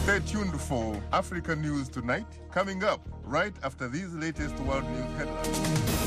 Stay tuned for Africa News Tonight, coming up right after these latest world news headlines.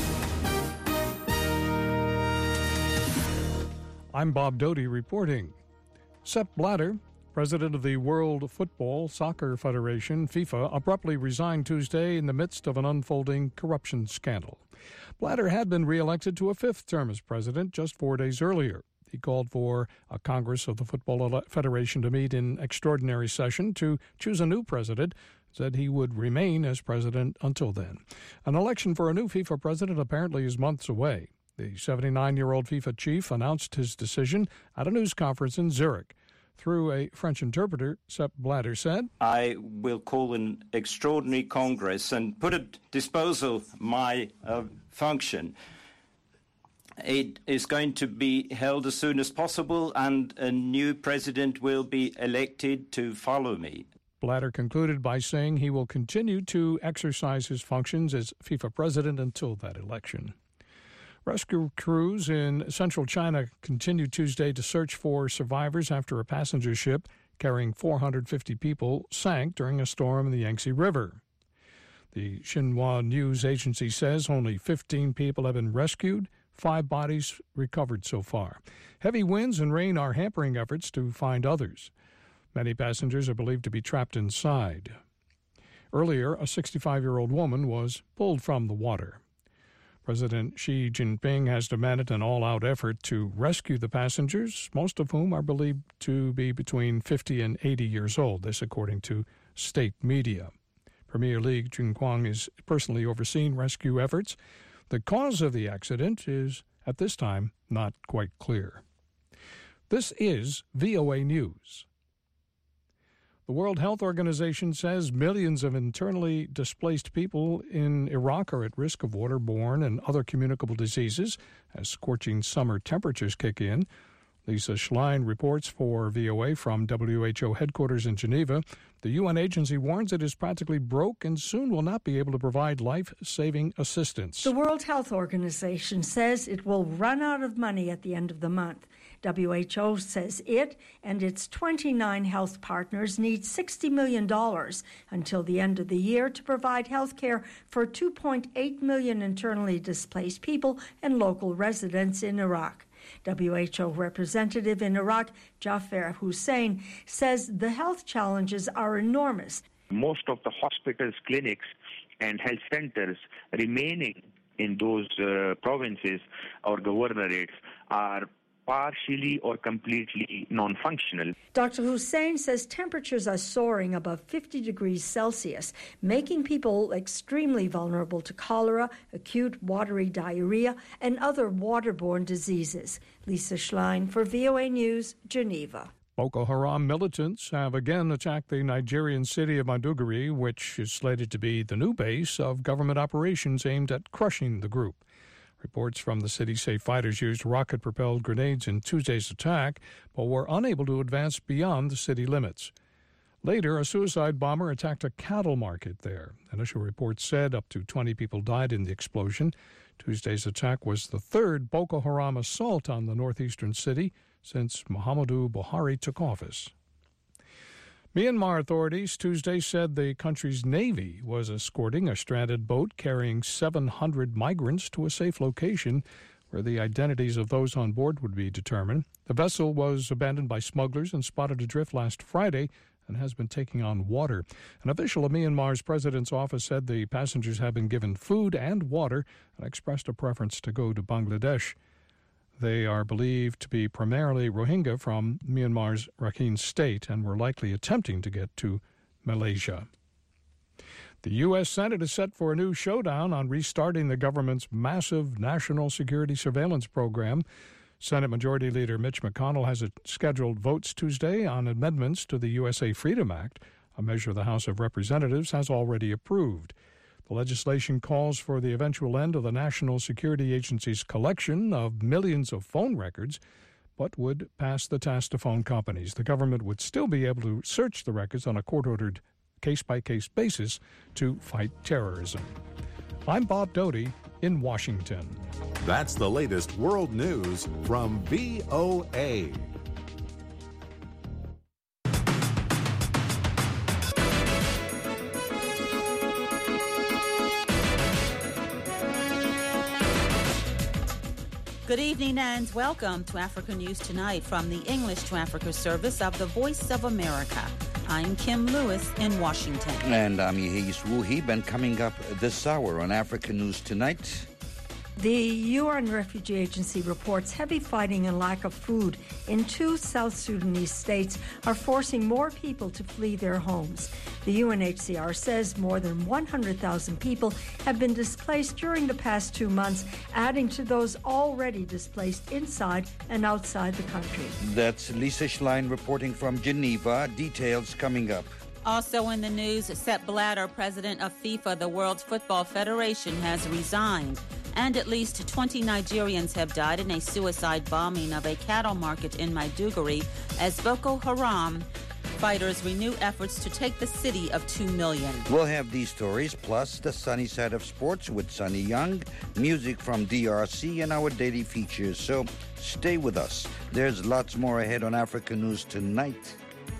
I'm Bob Doty reporting. Sepp Blatter, president of the World Football Soccer Federation, FIFA, abruptly resigned Tuesday in the midst of an unfolding corruption scandal. Blatter had been reelected to a fifth term as president just 4 days earlier. He called for a Congress of the Football Federation to meet in extraordinary session to choose a new president, said he would remain as president until then. An election for a new FIFA president apparently is months away. The 79-year-old FIFA chief announced his decision at a news conference in Zurich. Through a French interpreter, Sepp Blatter said, I will call an extraordinary Congress and put at disposal my function. It is going to be held as soon as possible, and a new president will be elected to follow me. Blatter concluded by saying he will continue to exercise his functions as FIFA president until that election. Rescue crews in central China continued Tuesday to search for survivors after a passenger ship carrying 450 people sank during a storm in the Yangtze River. The Xinhua news agency says only 15 people have been rescued. 5 bodies recovered so far. Heavy winds and rain are hampering efforts to find others. Many passengers are believed to be trapped inside. Earlier, a 65-year-old woman was pulled from the water. President Xi Jinping has demanded an all-out effort to rescue the passengers, most of whom are believed to be between 50 and 80 years old, this according to state media. Premier Li Junquang is personally overseeing rescue efforts. The cause of the accident is, at this time, not quite clear. This is VOA News. The World Health Organization says millions of internally displaced people in Iraq are at risk of waterborne and other communicable diseases as scorching summer temperatures kick in. Lisa Schlein reports for VOA from WHO headquarters in Geneva. The UN agency warns it is practically broke and soon will not be able to provide life-saving assistance. The World Health Organization says it will run out of money at the end of the month. WHO says it and its 29 health partners need $60 million until the end of the year to provide health care for 2.8 million internally displaced people and local residents in Iraq. WHO representative in Iraq, Jafar Hussein, says the health challenges are enormous. Most of the hospitals, clinics, and health centers remaining in those provinces or governorates are partially or completely non-functional. Dr. Hussein says temperatures are soaring above 50 degrees Celsius, making people extremely vulnerable to cholera, acute watery diarrhea, and other waterborne diseases. Lisa Schlein for VOA News, Geneva. Boko Haram militants have again attacked the Nigerian city of Maiduguri, which is slated to be the new base of government operations aimed at crushing the group. Reports from the city say fighters used rocket-propelled grenades in Tuesday's attack, but were unable to advance beyond the city limits. Later, a suicide bomber attacked a cattle market there. Initial reports said up to 20 people died in the explosion. Tuesday's attack was the third Boko Haram assault on the northeastern city since Muhammadu Buhari took office. Myanmar authorities Tuesday said the country's navy was escorting a stranded boat carrying 700 migrants to a safe location where the identities of those on board would be determined. The vessel was abandoned by smugglers and spotted adrift last Friday and has been taking on water. An official of Myanmar's president's office said the passengers have been given food and water and expressed a preference to go to Bangladesh. They are believed to be primarily Rohingya from Myanmar's Rakhine state and were likely attempting to get to Malaysia. The U.S. Senate is set for a new showdown on restarting the government's massive national security surveillance program. Senate Majority Leader Mitch McConnell has scheduled votes Tuesday on amendments to the USA Freedom Act, a measure the House of Representatives has already approved. The legislation calls for the eventual end of the National Security Agency's collection of millions of phone records, but would pass the task to phone companies. The government would still be able to search the records on a court-ordered case-by-case basis to fight terrorism. I'm Bob Doty in Washington. That's the latest world news from VOA. Good evening and welcome to Africa News Tonight from the English to Africa service of the Voice of America. I'm Kim Lewis in Washington. And I'm Yehis Wuhib, and coming up this hour on Africa News Tonight. The UN Refugee Agency reports heavy fighting and lack of food in 2 South Sudanese states are forcing more people to flee their homes. The UNHCR says more than 100,000 people have been displaced during the past 2 months, adding to those already displaced inside and outside the country. That's Lisa Schlein reporting from Geneva. Details coming up. Also in the news, Sepp Blatter, president of FIFA, the World Football Federation, has resigned. And at least 20 Nigerians have died in a suicide bombing of a cattle market in Maiduguri as Boko Haram fighters renew efforts to take the city of 2 million. We'll have these stories, plus the sunny side of sports with Sunny Young, music from DRC, and our daily features. So stay with us. There's lots more ahead on Africa News Tonight.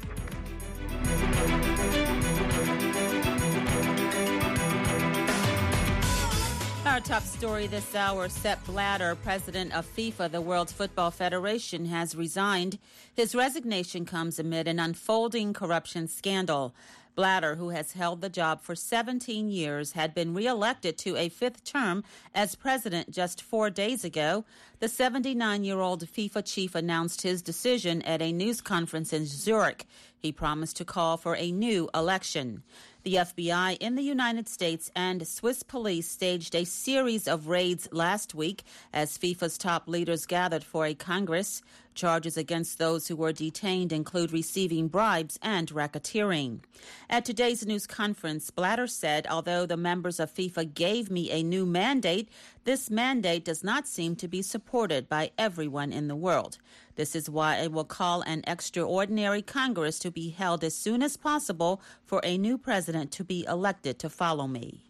Our top story this hour, Sepp Blatter, president of FIFA, the World Football Federation, has resigned. His resignation comes amid an unfolding corruption scandal. Blatter, who has held the job for 17 years, had been reelected to a 5th term as president just 4 days ago. The 79-year-old FIFA chief announced his decision at a news conference in Zurich. He promised to call for a new election. The FBI in the United States and Swiss police staged a series of raids last week as FIFA's top leaders gathered for a Congress. Charges against those who were detained include receiving bribes and racketeering. At today's news conference, Blatter said, although the members of FIFA gave me a new mandate, this mandate does not seem to be supported by everyone in the world. This is why I will call an extraordinary Congress to be held as soon as possible for a new president to be elected to follow me.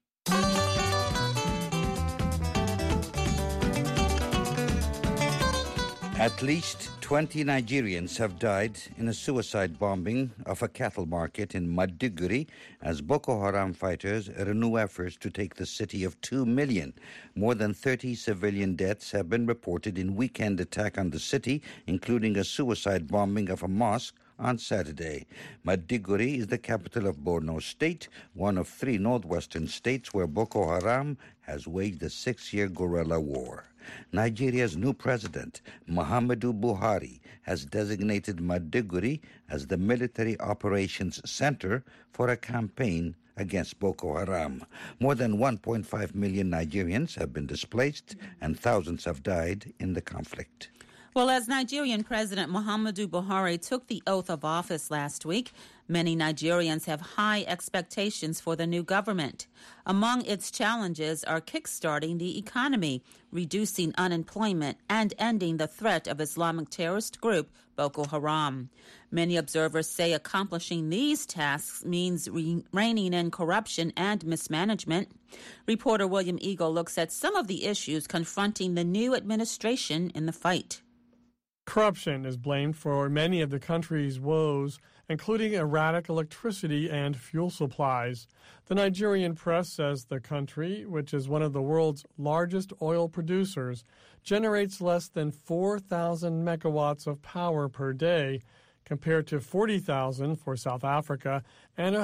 At least 20 Nigerians have died in a suicide bombing of a cattle market in Maiduguri as Boko Haram fighters renew efforts to take the city of 2 million. More than 30 civilian deaths have been reported in weekend attack on the city, including a suicide bombing of a mosque on Saturday. Maiduguri is the capital of Borno State, one of 3 northwestern states where Boko Haram has waged a 6-year guerrilla war. Nigeria's new president, Muhammadu Buhari, has designated Maiduguri as the military operations center for a campaign against Boko Haram. More than 1.5 million Nigerians have been displaced and thousands have died in the conflict. Well, as Nigerian President Muhammadu Buhari took the oath of office last week, many Nigerians have high expectations for the new government. Among its challenges are kickstarting the economy, reducing unemployment, and ending the threat of Islamic terrorist group Boko Haram. Many observers say accomplishing these tasks means reining in corruption and mismanagement. Reporter William Eagle looks at some of the issues confronting the new administration in the fight. Corruption is blamed for many of the country's woes, including erratic electricity and fuel supplies. The Nigerian press says the country, which is one of the world's largest oil producers, generates less than 4,000 megawatts of power per day, compared to 40,000 for South Africa and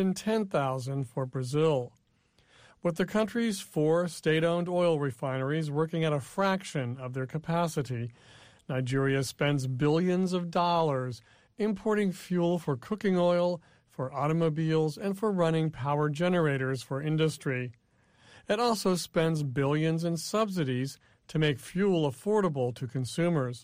110,000 for Brazil. With the country's 4 state-owned oil refineries working at a fraction of their capacity, Nigeria spends billions of dollars importing fuel for cooking oil, for automobiles, and for running power generators for industry. It also spends billions in subsidies to make fuel affordable to consumers.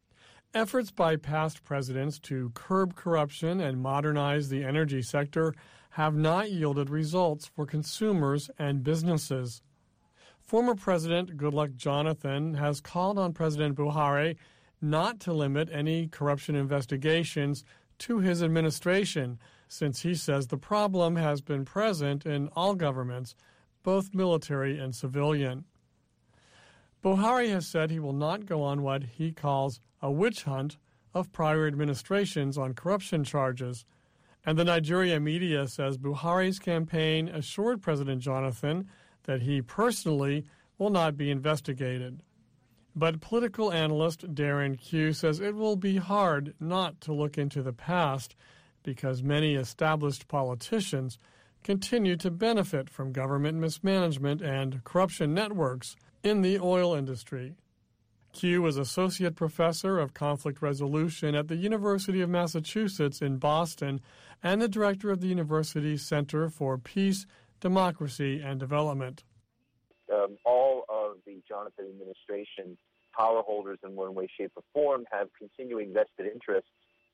Efforts by past presidents to curb corruption and modernize the energy sector have not yielded results for consumers and businesses. Former President Goodluck Jonathan has called on President Buhari not to limit any corruption investigations to his administration, since he says the problem has been present in all governments, both military and civilian. Buhari has said he will not go on what he calls a witch hunt of prior administrations on corruption charges, and the Nigeria media says Buhari's campaign assured President Jonathan that he personally will not be investigated. But political analyst Darren Q says it will be hard not to look into the past because many established politicians continue to benefit from government mismanagement and corruption networks in the oil industry. Q is Associate Professor of Conflict Resolution at the University of Massachusetts in Boston and the Director of the university's Center for Peace, Democracy, and Development. All of the Jonathan administration power holders in one way, shape, or form have continuing vested interests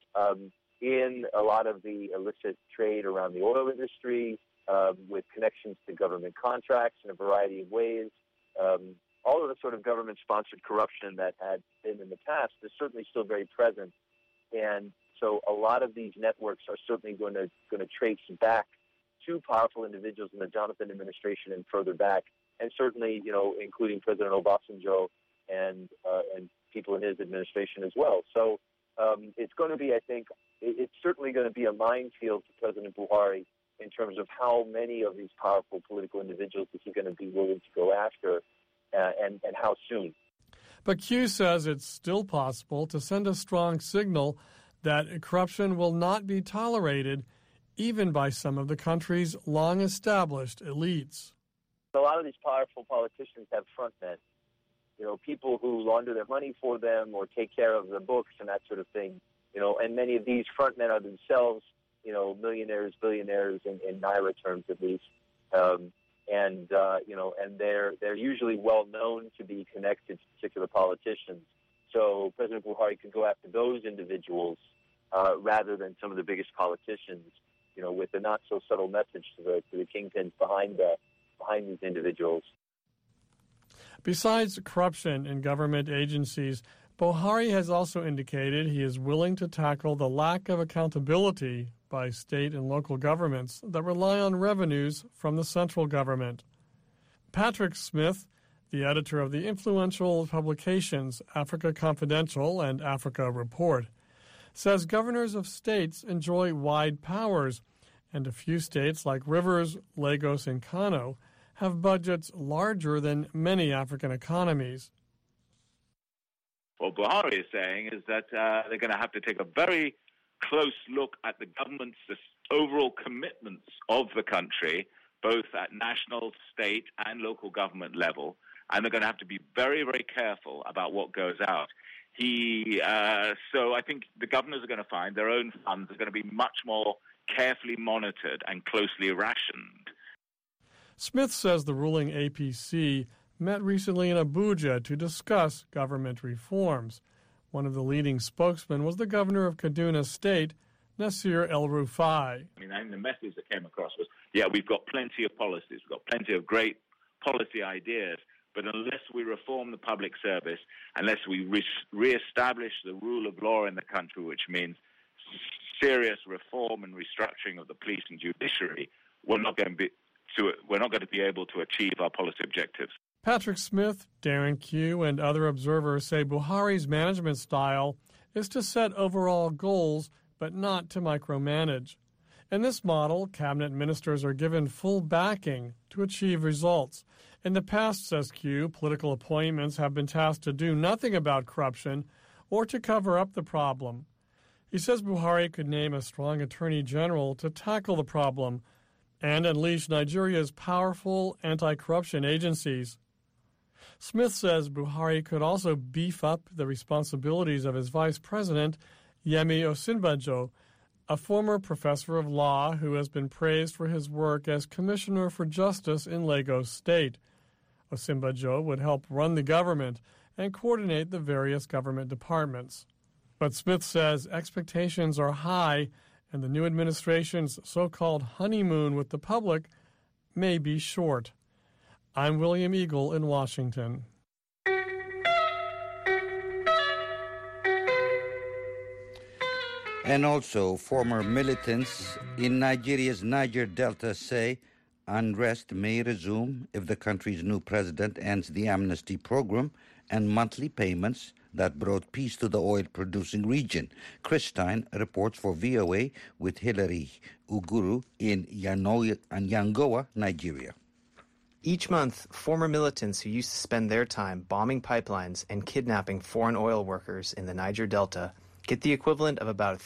in a lot of the illicit trade around the oil industry, with connections to government contracts in a variety of ways. All of the sort of government-sponsored corruption that had been in the past is certainly still very present. And so a lot of these networks are certainly going to trace back to powerful individuals in the Jonathan administration and further back, and certainly, including President Obasanjo and people in his administration as well. So it's going to be, I think, it's certainly going to be a minefield to President Buhari in terms of how many of these powerful political individuals is he going to be willing to go after and how soon. But Q says it's still possible to send a strong signal that corruption will not be tolerated even by some of the country's long-established elites. A lot of these powerful politicians have frontmen, people who launder their money for them or take care of the books and that sort of thing, and many of these frontmen are themselves, millionaires, billionaires in Naira terms at least, and they're usually well known to be connected to particular politicians. So President Buhari could go after those individuals rather than some of the biggest politicians, with a not so subtle message to the kingpins behind these individuals. Besides corruption in government agencies, Buhari has also indicated he is willing to tackle the lack of accountability by state and local governments that rely on revenues from the central government. Patrick Smith, the editor of the influential publications Africa Confidential and Africa Report, says governors of states enjoy wide powers, and a few states like Rivers, Lagos, and Kano have budgets larger than many African economies. What Buhari is saying is that they're going to have to take a very close look at the government's overall commitments of the country, both at national, state, and local government level, and they're going to have to be very, very careful about what goes out. So I think the governors are going to find their own funds are going to be much more carefully monitored and closely rationed. Smith says the ruling APC met recently in Abuja to discuss government reforms. One of the leading spokesmen was the governor of Kaduna State, Nasir El-Rufai. I think the message that came across was, we've got plenty of policies, we've got plenty of great policy ideas, but unless we reform the public service, unless we reestablish the rule of law in the country, which means serious reform and restructuring of the police and judiciary, we're not going to be able to achieve our policy objectives. Patrick Smith, Darren Q, and other observers say Buhari's management style is to set overall goals, but not to micromanage. In this model, cabinet ministers are given full backing to achieve results. In the past, says Q, political appointments have been tasked to do nothing about corruption or to cover up the problem. He says Buhari could name a strong attorney general to tackle the problem and unleash Nigeria's powerful anti-corruption agencies. Smith says Buhari could also beef up the responsibilities of his vice president, Yemi Osinbajo, a former professor of law who has been praised for his work as Commissioner for Justice in Lagos State. Osinbajo would help run the government and coordinate the various government departments. But Smith says expectations are high, and the new administration's so-called honeymoon with the public may be short. I'm William Eagle in Washington. And also, former militants in Nigeria's Niger Delta say unrest may resume if the country's new president ends the amnesty program and monthly payments that brought peace to the oil-producing region. Chris Stein reports for VOA with Hilary Uguru in Yangoa, Nigeria. Each month, former militants who used to spend their time bombing pipelines and kidnapping foreign oil workers in the Niger Delta get the equivalent of about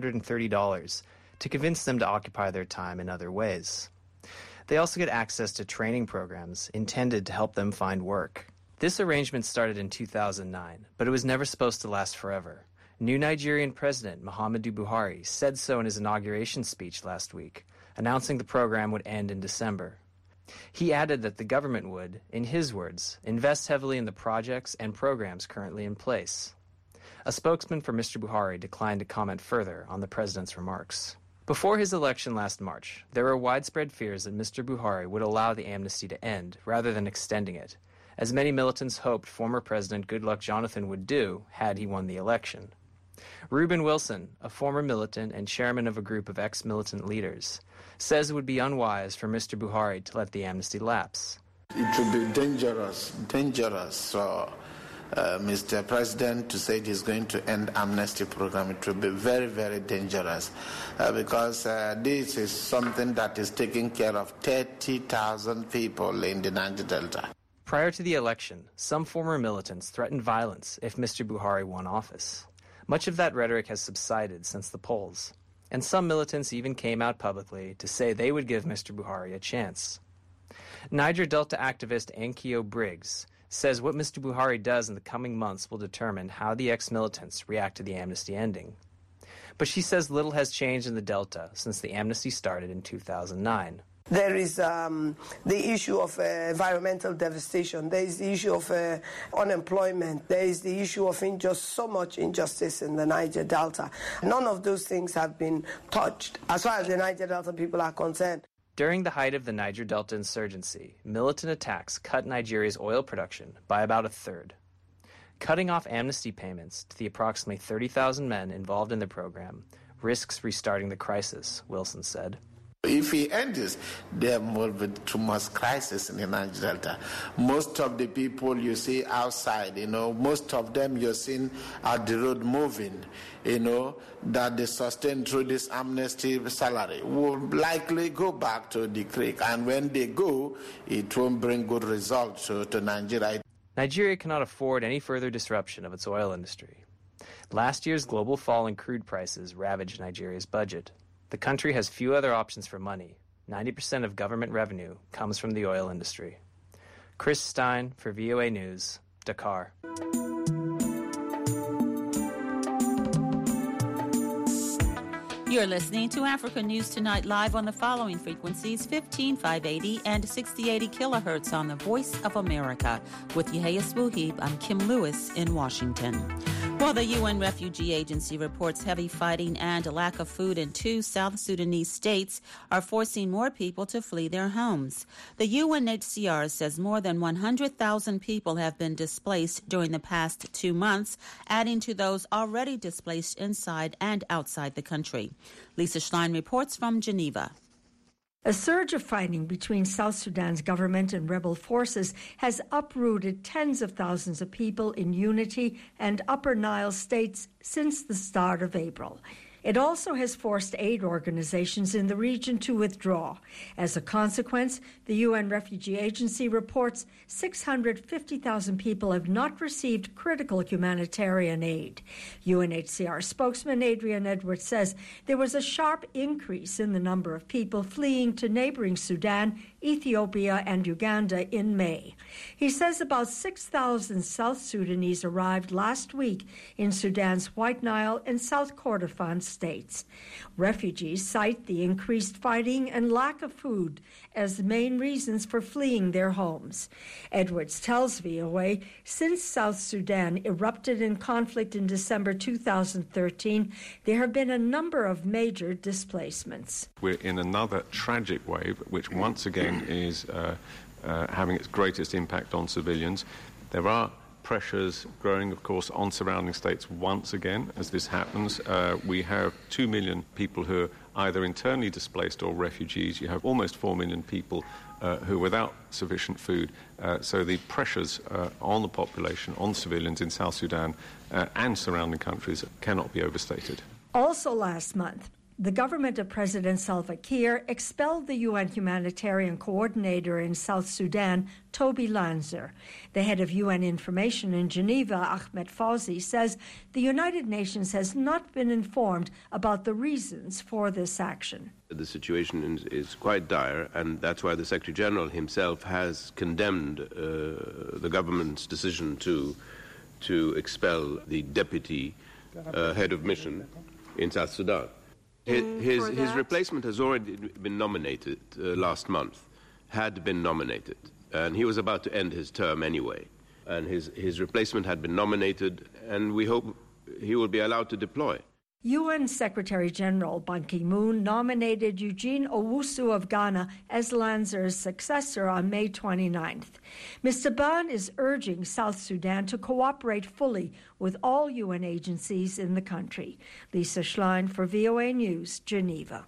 $330 to convince them to occupy their time in other ways. They also get access to training programs intended to help them find work. This arrangement started in 2009, but it was never supposed to last forever. New Nigerian President Muhammadu Buhari said so in his inauguration speech last week, announcing the program would end in December. He added that the government would, in his words, invest heavily in the projects and programs currently in place. A spokesman for Mr. Buhari declined to comment further on the president's remarks. Before his election last March, there were widespread fears that Mr. Buhari would allow the amnesty to end rather than extending it, as many militants hoped former President Goodluck Jonathan would do had he won the election. Reuben Wilson, a former militant and chairman of a group of ex-militant leaders, says it would be unwise for Mr. Buhari to let the amnesty lapse. It would be dangerous for Mr. President to say he's going to end amnesty program. It would be very, very dangerous because this is something that is taking care of 30,000 people in the Niger Delta. Prior to the election, some former militants threatened violence if Mr. Buhari won office. Much of that rhetoric has subsided since the polls, and some militants even came out publicly to say they would give Mr. Buhari a chance. Niger Delta activist Ankyo Briggs says what Mr. Buhari does in the coming months will determine how the ex-militants react to the amnesty ending. But she says little has changed in the Delta since the amnesty started in 2009. There is the issue of environmental devastation. There is the issue of unemployment. There is the issue of so much injustice in the Niger Delta. None of those things have been touched as far as the Niger Delta people are concerned. During the height of the Niger Delta insurgency, militant attacks cut Nigeria's oil production by about a third. Cutting off amnesty payments to the approximately 30,000 men involved in the program risks restarting the crisis, Wilson said. If he ends, there will be too much crisis in the Niger Delta. Most of the people you see outside, most of them you're seeing at the road moving, that they sustain through this amnesty salary will likely go back to the creek. And when they go, it won't bring good results to Nigeria. Nigeria cannot afford any further disruption of its oil industry. Last year's global fall in crude prices ravaged Nigeria's budget. The country has few other options for money. 90% of government revenue comes from the oil industry. Chris Stein for VOA News, Dakar. You're listening to Africa News Tonight live on the following frequencies: 15,580 and 6080 kilohertz on the Voice of America. With Yahya Swuhib, I'm Kim Lewis in Washington. While the UN Refugee Agency reports heavy fighting and a lack of food in 2 South Sudanese states are forcing more people to flee their homes. The UNHCR says more than 100,000 people have been displaced during the past 2 months, adding to those already displaced inside and outside the country. Lisa Schlein reports from Geneva. A surge of fighting between South Sudan's government and rebel forces has uprooted tens of thousands of people in Unity and Upper Nile states since the start of April. It also has forced aid organizations in the region to withdraw. As a consequence, the UN Refugee Agency reports 650,000 people have not received critical humanitarian aid. UNHCR spokesman Adrian Edwards says there was a sharp increase in the number of people fleeing to neighboring Sudan, Ethiopia, and Uganda in May. He says about 6,000 South Sudanese arrived last week in Sudan's White Nile and South Kordofan states. Refugees cite the increased fighting and lack of food as the main reasons for fleeing their homes. Edwards tells VOA, since South Sudan erupted in conflict in December 2013, there have been a number of major displacements. We're in another tragic wave, which once again is having its greatest impact on civilians. There are pressures growing, of course, on surrounding states once again as this happens. We have 2 million people who are either internally displaced or refugees. You have almost 4 million people who are without sufficient food. So the pressures on the population, on civilians in South Sudan and surrounding countries cannot be overstated. Also last month, The government of President Salva Kiir expelled the UN humanitarian coordinator in South Sudan, Toby Lanzer. The head of UN Information in Geneva, Ahmed Fawzi, says the United Nations has not been informed about the reasons for this action. The situation is quite dire, and that's why the Secretary General himself has condemned the government's decision to expel the deputy head of mission in South Sudan. His replacement has already been nominated last month, had been nominated, and he was about to end his term anyway. And his replacement had been nominated, and we hope he will be allowed to deploy. UN Secretary-General Ban Ki-moon nominated Eugene Owusu of Ghana as Lanzer's successor on May 29th. Mr. Ban is urging South Sudan to cooperate fully with all UN agencies in the country. Lisa Schlein for VOA News, Geneva.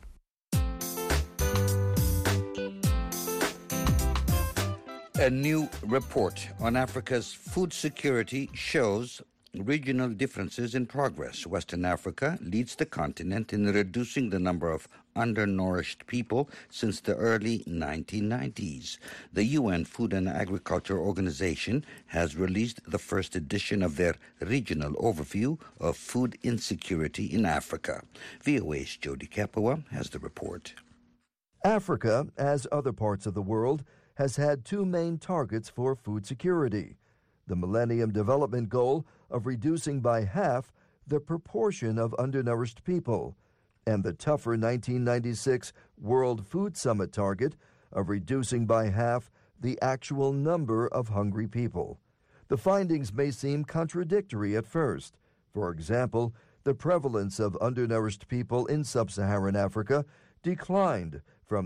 A new report on Africa's food security shows regional differences in progress. Western Africa leads the continent in reducing the number of undernourished people since the early 1990s. The UN Food and Agriculture Organization has released the first edition of their regional overview of food insecurity in Africa. VOA's Jody Kapua has the report. Africa, as other parts of the world, has had two main targets for food security: the Millennium Development Goal of reducing by half the proportion of undernourished people, and the tougher 1996 World Food Summit target of reducing by half the actual number of hungry people. The findings may seem contradictory at first. For example, the prevalence of undernourished people in sub-Saharan Africa declined from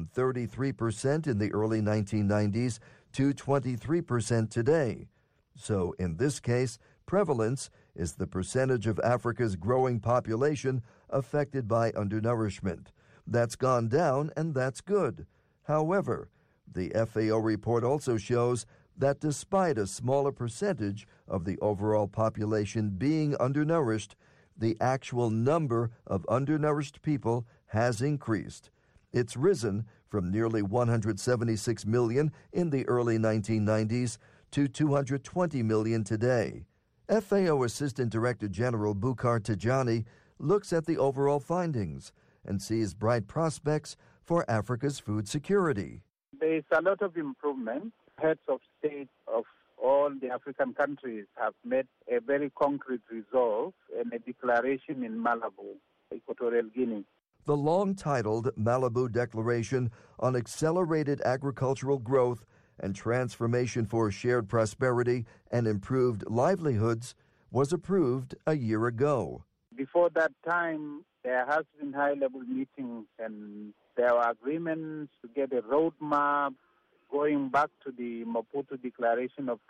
33% in the early 1990s to 23% today. So in this case, prevalence is the percentage of Africa's growing population affected by undernourishment. That's gone down, and that's good. However, the FAO report also shows that despite a smaller percentage of the overall population being undernourished, the actual number of undernourished people has increased. It's risen from nearly 176 million in the early 1990s to 220 million today. FAO Assistant Director General Bukhar Tijani looks at the overall findings and sees bright prospects for Africa's food security. There is a lot of improvement. Heads of state of all the African countries have made a very concrete resolve and a declaration in Malabo, Equatorial Guinea. The long-titled Malabo Declaration on Accelerated Agricultural Growth and Transformation for Shared Prosperity and Improved Livelihoods was approved a year ago. Before that time, there has been high-level meetings and there were agreements to get a roadmap going back to the Maputo Declaration of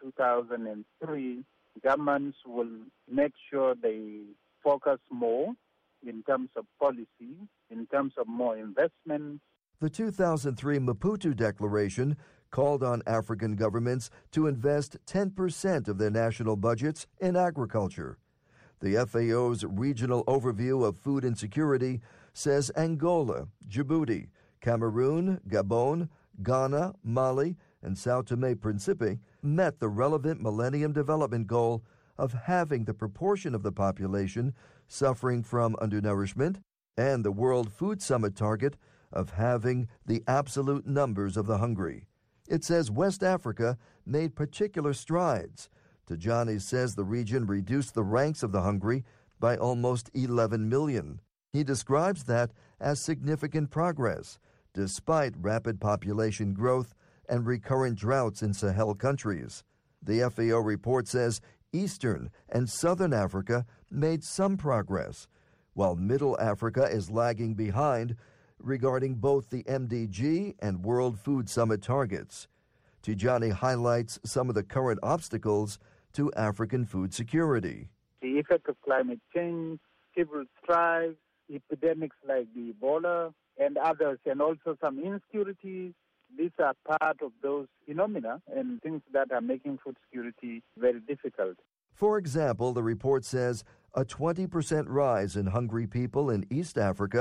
2003. Governments will make sure they focus more in terms of policy, in terms of more investment. The 2003 Maputo Declaration called on African governments to invest 10% of their national budgets in agriculture. The FAO's regional overview of food insecurity says Angola, Djibouti, Cameroon, Gabon, Ghana, Mali, and Sao Tome-Principe met the relevant Millennium Development Goal of halving the proportion of the population suffering from undernourishment and the World Food Summit target of halving the absolute numbers of the hungry. It says West Africa made particular strides. Tijani says the region reduced the ranks of the hungry by almost 11 million. He describes that as significant progress, despite rapid population growth and recurrent droughts in Sahel countries. The FAO report says Eastern and Southern Africa made some progress, while Middle Africa is lagging behind regarding both the MDG and World Food Summit targets. Tijani highlights some of the current obstacles to African food security. The effect of climate change, civil strife, epidemics like the Ebola and others, and also some insecurities. These are part of those phenomena and things that are making food security very difficult. For example, the report says a 20% rise in hungry people in East Africa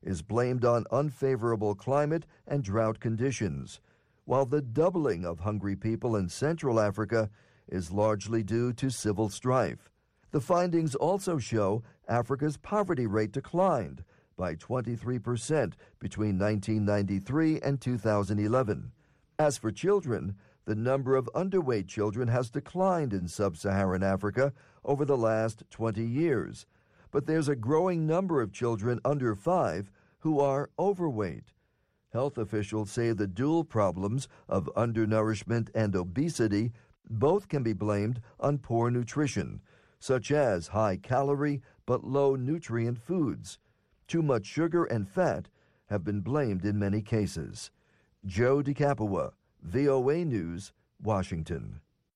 is blamed on unfavorable climate and drought conditions, while the doubling of hungry people in Central Africa is largely due to civil strife. The findings also show Africa's poverty rate declined by 23% between 1993 and 2011. As for children, the number of underweight children has declined in sub-Saharan Africa over the last 20 years, but there's a growing number of children under 5 who are overweight. Health officials say the dual problems of undernourishment and obesity both can be blamed on poor nutrition, such as high-calorie but low-nutrient foods. Too much sugar and fat have been blamed in many cases. Joe DeCapua, VOA News, Washington.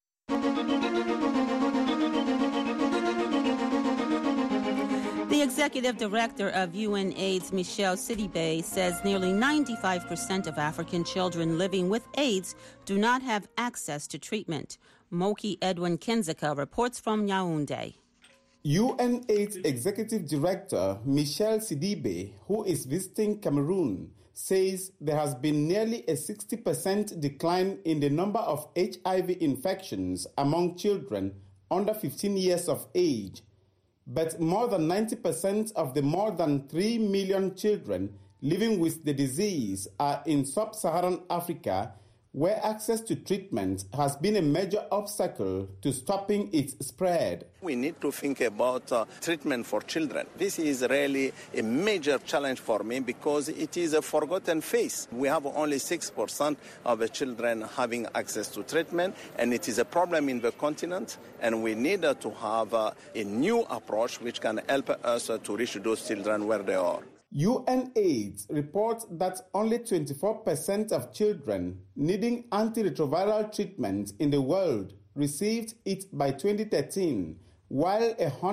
The executive director of UNAIDS, Michelle Sidibe, says nearly 95% of African children living with AIDS do not have access to treatment. Moki Edwin Kinzeka reports from Yaoundé. UNAIDS Executive Director Michelle Sidibe, who is visiting Cameroon, says there has been nearly a 60% decline in the number of HIV infections among children under 15 years of age. But more than 90% of the more than 3 million children living with the disease are in sub-Saharan Africa, where access to treatment has been a major obstacle to stopping its spread. We need to think about treatment for children. This is really a major challenge for me because it is a forgotten face. We have only 6% of the children having access to treatment, and it is a problem in the continent, and we need to have a new approach which can help us to reach those children where they are. UNAIDS reports that only 24% of children needing antiretroviral treatment in the world received it by 2013, while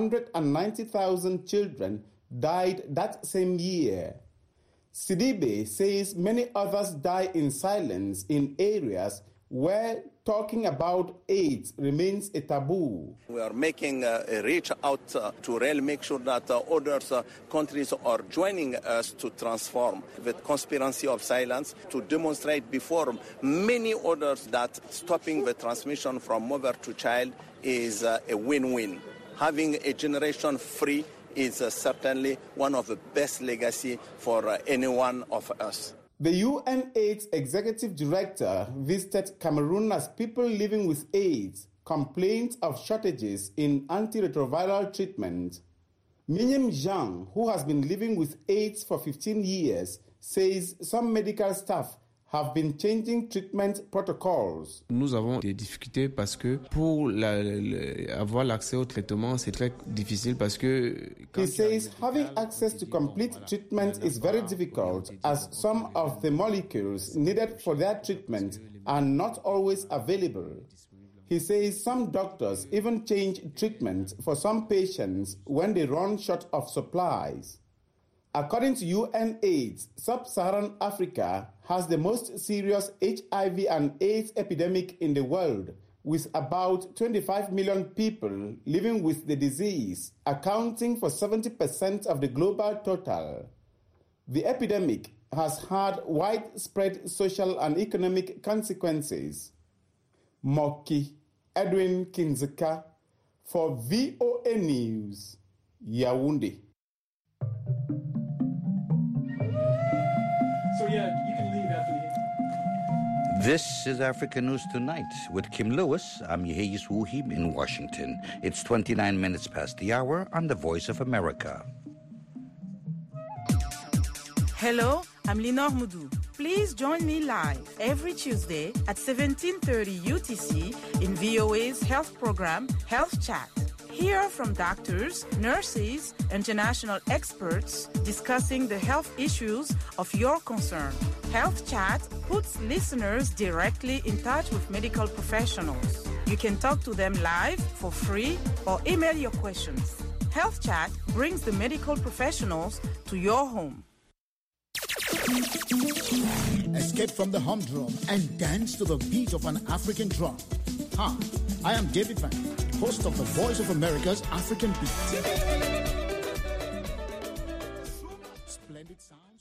190,000 children died that same year. Sidibe says many others die in silence in areas where talking about AIDS remains a taboo. We are making a reach out to really make sure that other countries are joining us to transform the conspiracy of silence, to demonstrate before many others that stopping the transmission from mother to child is a win-win. Having a generation free is certainly one of the best legacy for any one of us. The UNAIDS Executive Director visited Cameroon as people living with AIDS complained of shortages in antiretroviral treatment. Miniam Zhang, who has been living with AIDS for 15 years, says some medical staff have been changing treatment protocols. Nous avons des difficultés parce que pour avoir l'accès au traitement, c'est très difficile parce que... He says having access to complete treatment is very difficult as some of the molecules needed for their treatment are not always available. He says some doctors even change treatment for some patients when they run short of supplies. According to UNAIDS, Sub-Saharan Africa has the most serious HIV and AIDS epidemic in the world, with about 25 million people living with the disease, accounting for 70% of the global total. The epidemic has had widespread social and economic consequences. Moki Edwin Kinzeka for VOA News, Yaoundé. So yeah, you can leave after the... This is Africa News Tonight with Kim Lewis. I'm Yeheyes Wuhim in Washington. It's 29 minutes past the hour on the Voice of America. Hello, I'm Linor Moudou. Please join me live every Tuesday at 17:30 UTC in VOA's health program, Health Chat. Hear from doctors, nurses, international experts discussing the health issues of your concern. Health Chat puts listeners directly in touch with medical professionals. You can talk to them live for free or email your questions. Health Chat brings the medical professionals to your home. Escape from the humdrum and dance to the beat of an African drum. Hi, I am David Van, host of the Voice of America's African Beat. Splendid sound.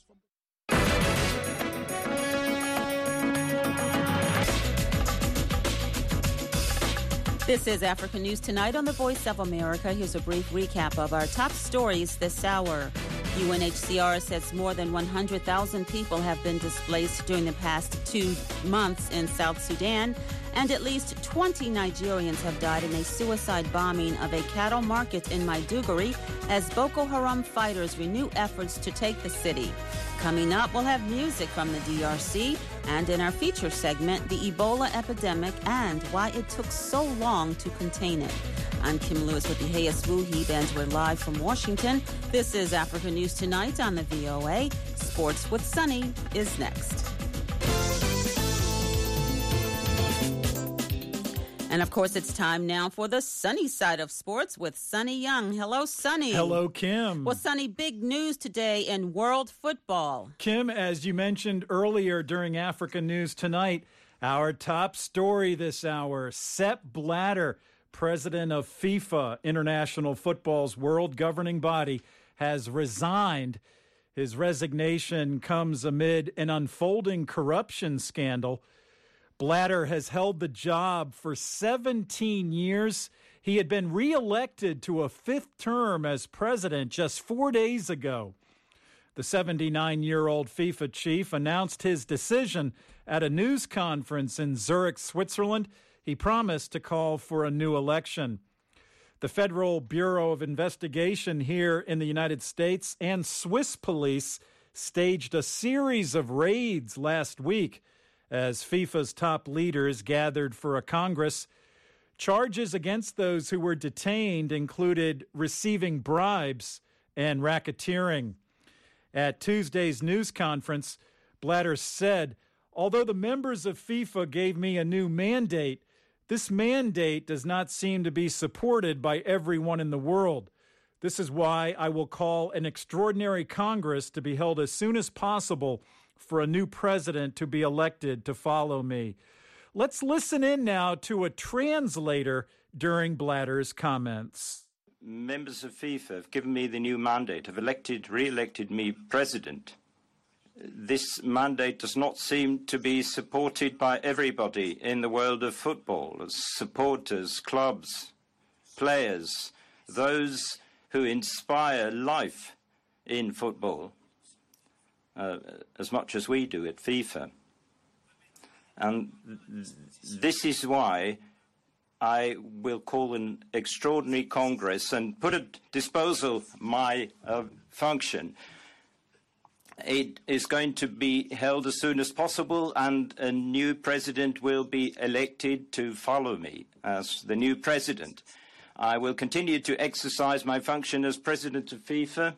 This is Africa News Tonight on the Voice of America. Here's a brief recap of our top stories this hour. UNHCR says more than 100,000 people have been displaced during the past 2 months in South Sudan, and at least 20 Nigerians have died in a suicide bombing of a cattle market in Maiduguri as Boko Haram fighters renew efforts to take the city. Coming up, we'll have music from the DRC, and in our feature segment, the Ebola epidemic and why it took so long to contain it. I'm Kim Lewis with the Hayes Wuhib, and we're live from Washington. This is Africa News Tonight on the VOA. Sports with Sunny is next. And, of course, it's time now for the sunny side of sports with Sonny Young. Hello, Sonny. Hello, Kim. Well, Sonny, big news today in world football. Kim, as you mentioned earlier during Africa News Tonight, our top story this hour, Sepp Blatter, president of FIFA, International Football's world governing body, has resigned. His resignation comes amid an unfolding corruption scandal. Blatter has held the job for 17 years. He had been reelected to a 5th term as president just 4 days ago. The 79-year-old FIFA chief announced his decision at a news conference in Zurich, Switzerland. He promised to call for a new election. The Federal Bureau of Investigation here in the United States and Swiss police staged a series of raids last week as FIFA's top leaders gathered for a Congress. Charges against those who were detained included receiving bribes and racketeering. At Tuesday's news conference, Blatter said, "Although the members of FIFA gave me a new mandate, this mandate does not seem to be supported by everyone in the world. This is why I will call an extraordinary Congress to be held as soon as possible for a new president to be elected to follow me." Let's listen in now to a translator during Blatter's comments. Members of FIFA have given me the new mandate, have re-elected me president. This mandate does not seem to be supported by everybody in the world of football, supporters, clubs, players, those who inspire life in football. As much as we do at FIFA. And this is why I will call an extraordinary Congress and put at disposal my function. It is going to be held as soon as possible, and a new president will be elected to follow me as the new president. I will continue to exercise my function as president of FIFA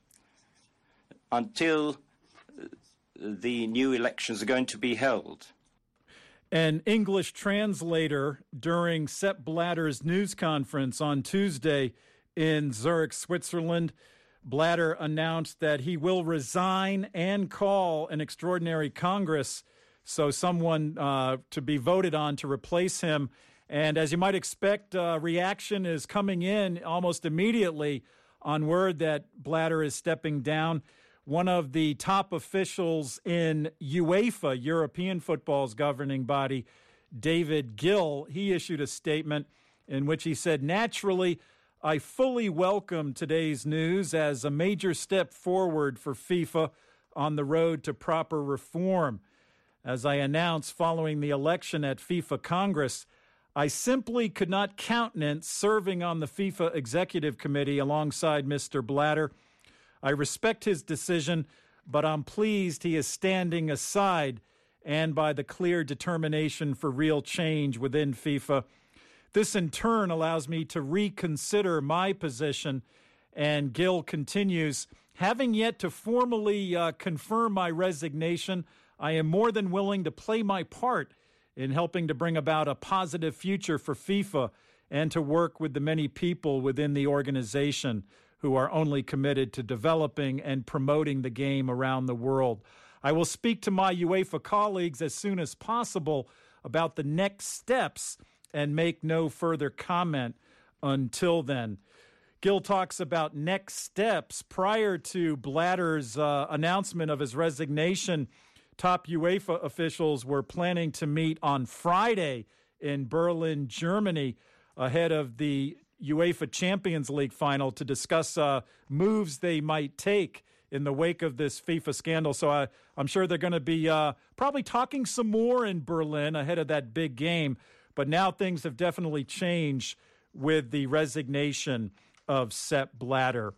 until the new elections are going to be held. An English translator during Sepp Blatter's news conference on Tuesday in Zurich, Switzerland, Blatter announced that he will resign and call an extraordinary Congress, so someone to be voted on to replace him. And as you might expect, reaction is coming in almost immediately on word that Blatter is stepping down. One of the top officials in UEFA, European football's governing body, David Gill, he issued a statement in which he said, "Naturally, I fully welcome today's news as a major step forward for FIFA on the road to proper reform. As I announced following the election at FIFA Congress, I simply could not countenance serving on the FIFA Executive Committee alongside Mr. Blatter. I respect his decision, but I'm pleased he is standing aside and by the clear determination for real change within FIFA. This, in turn, allows me to reconsider my position." And Gill continues, "Having yet to formally confirm my resignation, I am more than willing to play my part in helping to bring about a positive future for FIFA and to work with the many people within the organization who are only committed to developing and promoting the game around the world. I will speak to my UEFA colleagues as soon as possible about the next steps and make no further comment until then." Gill talks about next steps. Prior to Blatter's announcement of his resignation, top UEFA officials were planning to meet on Friday in Berlin, Germany. ahead of the UEFA Champions League final to discuss moves they might take in the wake of this FIFA scandal. So I'm sure they're going to be probably talking some more in Berlin ahead of that big game. But now things have definitely changed with the resignation of Sepp Blatter.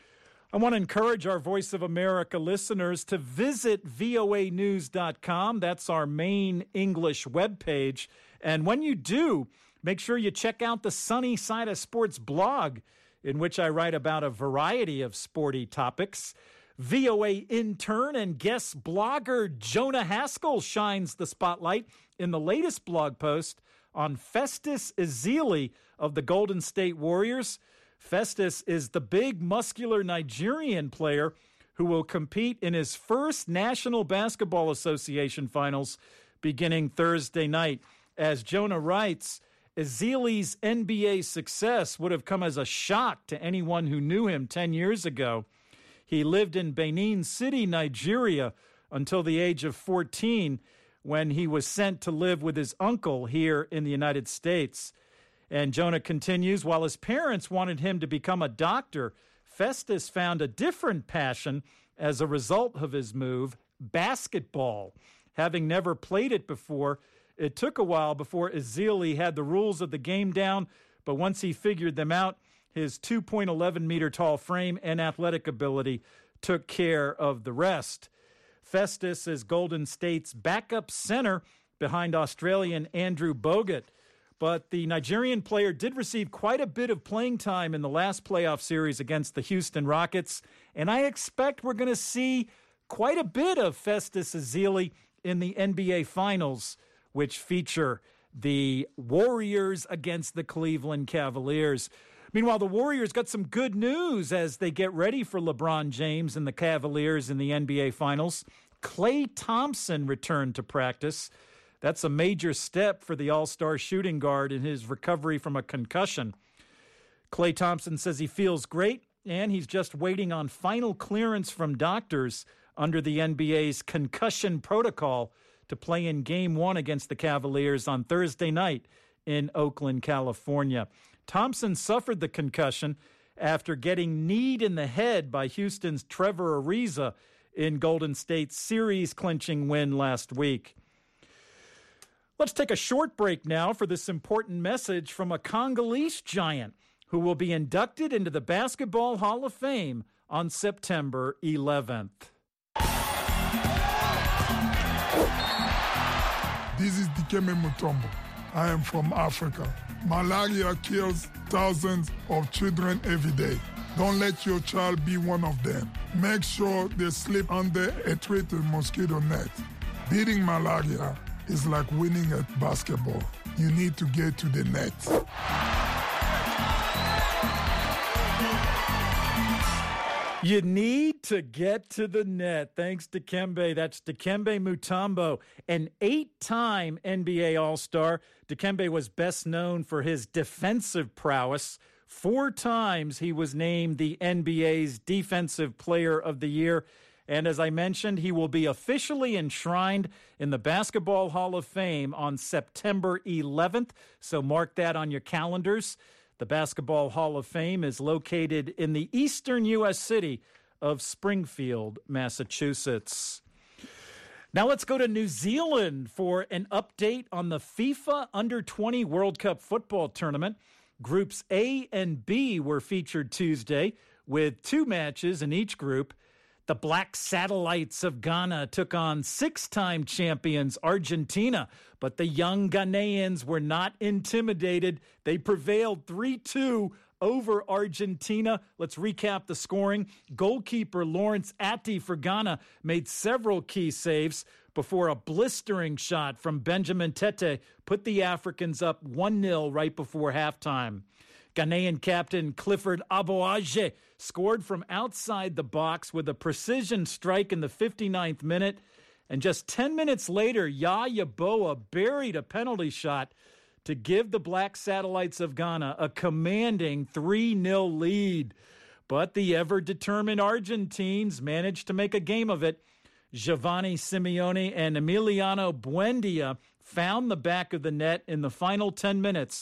I want to encourage our Voice of America listeners to visit voanews.com. That's our main English webpage. And when you do, make sure you check out the Sunny Side of Sports blog, in which I write about a variety of sporty topics. VOA intern and guest blogger Jonah Haskell shines the spotlight in the latest blog post on Festus Ezeli of the Golden State Warriors. Festus is the big, muscular Nigerian player who will compete in his first National Basketball Association finals beginning Thursday night. As Jonah writes, Ezeli's NBA success would have come as a shock to anyone who knew him 10 years ago. He lived in Benin City, Nigeria, until the age of 14, when he was sent to live with his uncle here in the United States. And Jonah continues, while his parents wanted him to become a doctor, Festus found a different passion as a result of his move, basketball. Having never played it before, it took a while before Ezeli had the rules of the game down, but once he figured them out, his 2.11-meter-tall frame and athletic ability took care of the rest. Festus is Golden State's backup center behind Australian Andrew Bogut. But the Nigerian player did receive quite a bit of playing time in the last playoff series against the Houston Rockets, and I expect we're going to see quite a bit of Festus Ezeli in the NBA Finals, which feature the Warriors against the Cleveland Cavaliers. Meanwhile, the Warriors got some good news as they get ready for LeBron James and the Cavaliers in the NBA Finals. Klay Thompson returned to practice. That's a major step for the all-star shooting guard in his recovery from a concussion. Klay Thompson says he feels great, and he's just waiting on final clearance from doctors under the NBA's concussion protocol to play in Game 1 against the Cavaliers on Thursday night in Oakland, California. Thompson suffered the concussion after getting kneed in the head by Houston's Trevor Ariza in Golden State's series-clinching win last week. Let's take a short break now for this important message from a Congolese giant who will be inducted into the Basketball Hall of Fame on September 11th. This is Dikembe Mutombo. I am from Africa. Malaria kills thousands of children every day. Don't let your child be one of them. Make sure they sleep under a treated mosquito net. Beating malaria is like winning at basketball. You need to get to the net. You need to get to the net. Thanks, Dikembe. That's Dikembe Mutombo, an 8-time NBA All-Star. Dikembe was best known for his defensive prowess. 4 times he was named the NBA's Defensive Player of the Year. And as I mentioned, he will be officially enshrined in the Basketball Hall of Fame on September 11th. So mark that on your calendars. The Basketball Hall of Fame is located in the eastern U.S. city of Springfield, Massachusetts. Now let's go to New Zealand for an update on the FIFA Under-20 World Cup football tournament. Groups A and B were featured Tuesday with 2 matches in each group. The Black Satellites of Ghana took on 6-time champions Argentina, but the young Ghanaians were not intimidated. They prevailed 3-2 over Argentina. Let's recap the scoring. Goalkeeper Lawrence Atty for Ghana made several key saves before a blistering shot from Benjamin Tete put the Africans up 1-0 right before halftime. Ghanaian captain Clifford Aboagye scored from outside the box with a precision strike in the 59th minute. And just 10 minutes later, Yaya Boa buried a penalty shot to give the Black Satellites of Ghana a commanding 3-0 lead. But the ever-determined Argentines managed to make a game of it. Giovanni Simeone and Emiliano Buendia found the back of the net in the final 10 minutes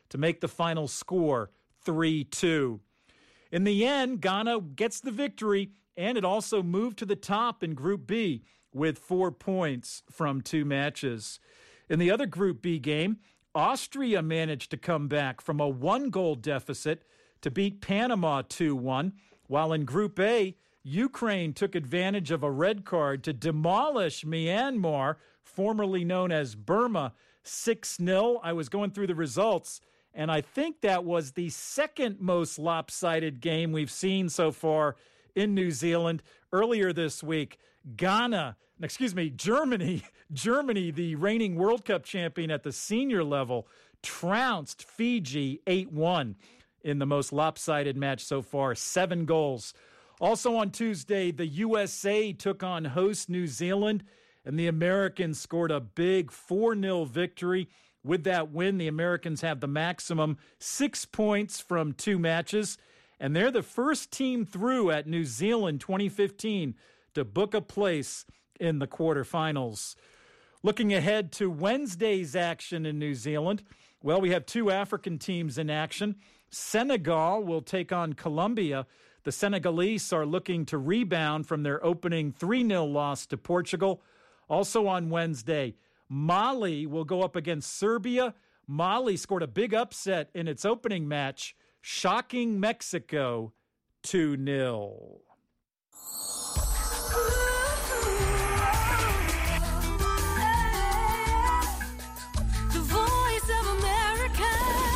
to make the final score 3-2. In the end, Ghana gets the victory, and it also moved to the top in Group B with 4 points from 2 matches. In the other Group B game, Austria managed to come back from a 1-goal deficit to beat Panama 2-1, while in Group A, Ukraine took advantage of a red card to demolish Myanmar, formerly known as Burma, 6-0. I was going through the results, and I think that was the second most lopsided game we've seen so far in New Zealand. Earlier this week, Germany, the reigning World Cup champion at the senior level, trounced Fiji 8-1 in the most lopsided match so far, 7 goals. Also on Tuesday, the USA took on host New Zealand, and the Americans scored a big 4-0 victory. With that win, the Americans have the maximum 6 points from 2 matches, and they're the first team through at New Zealand 2015 to book a place in the quarterfinals. Looking ahead to Wednesday's action in New Zealand, well, we have 2 African teams in action. Senegal will take on Colombia. The Senegalese are looking to rebound from their opening 3-0 loss to Portugal. Also on Wednesday, Mali will go up against Serbia. Mali scored a big upset in its opening match, shocking Mexico 2-0. The Voice of America.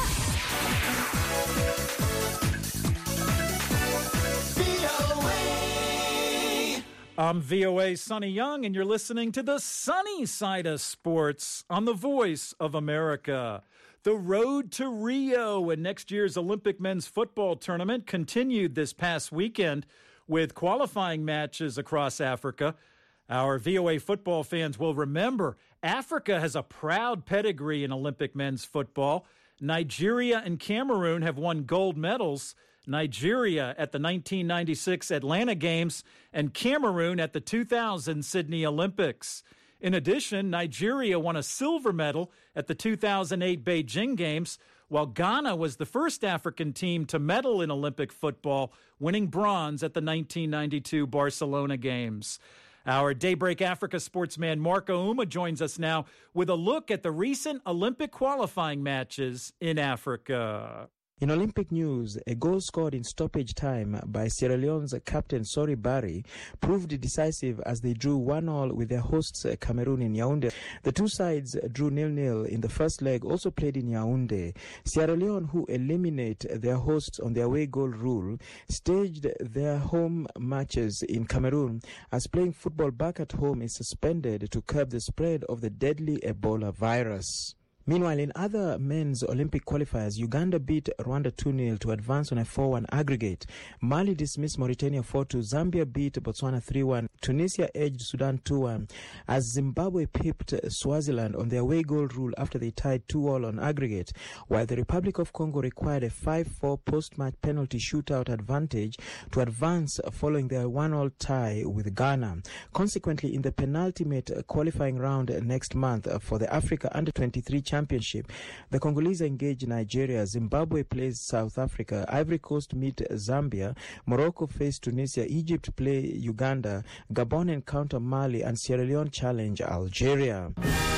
I'm VOA Sonny Young, and you're listening to the sunny side of sports on the Voice of America. The road to Rio and next year's Olympic men's football tournament continued this past weekend with qualifying matches across Africa. Our VOA football fans will remember Africa has a proud pedigree in Olympic men's football. Nigeria and Cameroon have won gold medals. Nigeria at the 1996 Atlanta Games and Cameroon at the 2000 Sydney Olympics. In addition, Nigeria won a silver medal at the 2008 Beijing Games, while Ghana was the first African team to medal in Olympic football, winning bronze at the 1992 Barcelona Games. Our Daybreak Africa sportsman Marco Ouma joins us now with a look at the recent Olympic qualifying matches in Africa. In Olympic news, a goal scored in stoppage time by Sierra Leone's captain Sori Bari proved decisive as they drew 1-1 with their hosts Cameroon in Yaoundé. The two sides drew 0-0 in the first leg, also played in Yaoundé. Sierra Leone, who eliminate their hosts on their away goal rule, staged their home matches in Cameroon as playing football back at home is suspended to curb the spread of the deadly Ebola virus. Meanwhile, in other men's Olympic qualifiers, Uganda beat Rwanda 2-0 to advance on a 4-1 aggregate. Mali dismissed Mauritania 4-2. Zambia beat Botswana 3-1. Tunisia edged Sudan 2-1. As Zimbabwe pipped Swaziland on their away goal rule after they tied 2-2 on aggregate, while the Republic of Congo required a 5-4 post-match penalty shootout advantage to advance following their 1-1 tie with Ghana. Consequently, in the penultimate qualifying round next month for the Africa Under-23 Championship, the Congolese engage Nigeria, Zimbabwe plays South Africa, Ivory Coast meet Zambia, Morocco face Tunisia, Egypt play Uganda, Gabon encounter Mali, and Sierra Leone challenge Algeria.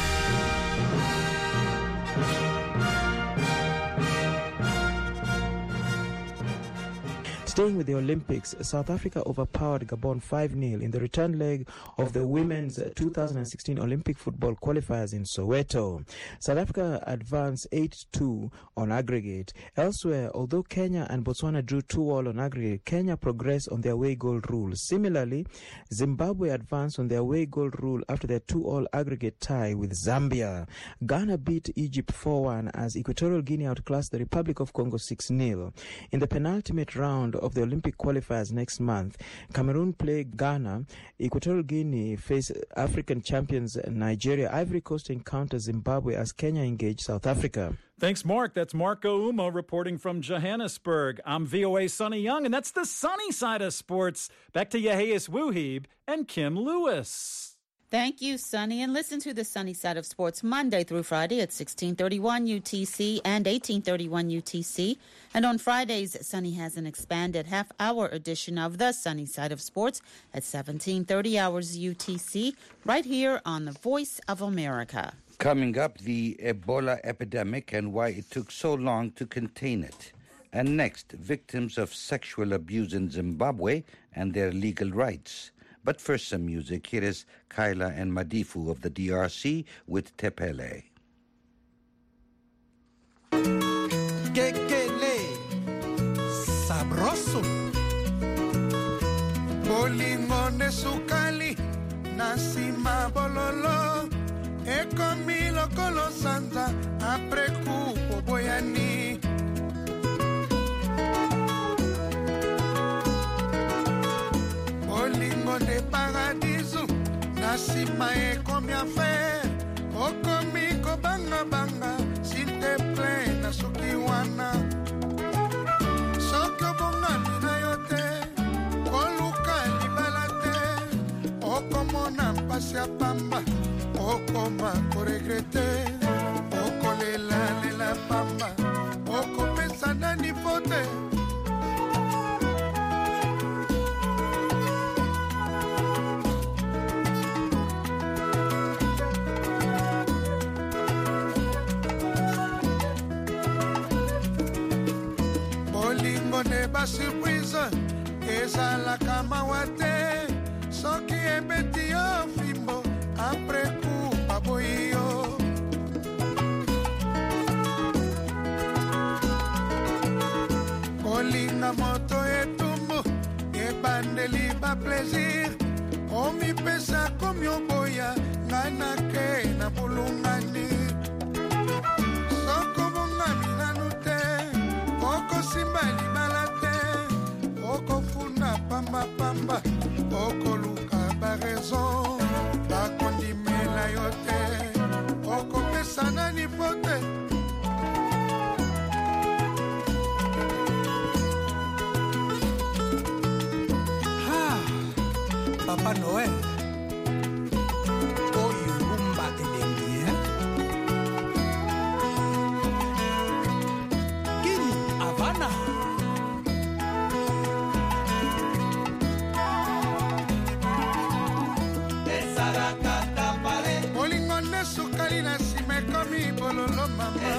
Staying with the Olympics, South Africa overpowered Gabon 5-0 in the return leg of the women's 2016 Olympic football qualifiers in Soweto. South Africa advanced 8-2 on aggregate. Elsewhere, although Kenya and Botswana drew 2-2 on aggregate, Kenya progressed on their away goal rule. Similarly, Zimbabwe advanced on their away goal rule after their 2-2 aggregate tie with Zambia. Ghana beat Egypt 4-1 as Equatorial Guinea outclassed the Republic of Congo 6-0. In the penultimate round of the Olympic qualifiers next month, Cameroon play Ghana, Equatorial Guinea face African champions Nigeria, Ivory Coast encounter Zimbabwe as Kenya engage South Africa. Thanks, Mark. That's Marco Ouma reporting from Johannesburg. I'm VOA Sonny Young, and that's the sunny side of sports. Back to Yaheis Wuhib and Kim Lewis. Thank you, Sunny. And listen to the Sunny Side of Sports Monday through Friday at 1631 UTC and 1831 UTC. And on Fridays, Sunny has an expanded half-hour edition of the Sunny Side of Sports at 1730 hours UTC, right here on the Voice of America. Coming up, the Ebola epidemic and why it took so long to contain it. And next, victims of sexual abuse in Zimbabwe and their legal rights. But first, some music. Here is Kyla and Madifu of the DRC with Tepele. Kekele sabroso bolingo ne sukali nasima bololo ekomilo kolo sanza apreku boyani bolingo de paradiso nasima ekomi affaire okomi ko banga banga s'il te plaît na soki wana soki obongami na yo te koluka libala te okomona mpasi ya pamba okoma koregrete okolelalela pamba okopesa nani fote surprise ezalaka mawa te soki ebeti yo fimbo apres coup baboyi yo kolinga moto etumbu ebandeli baplaisir omipesa komi oboya ngai nake na bulungani soko bongami nanu te okosimba libala okofuna pamba pamba okoluka baraison bakondimela yo te okopesa nani fote Papa Noël oyo rumba elengi Kini Havana sukali na sima ekomi bololo mama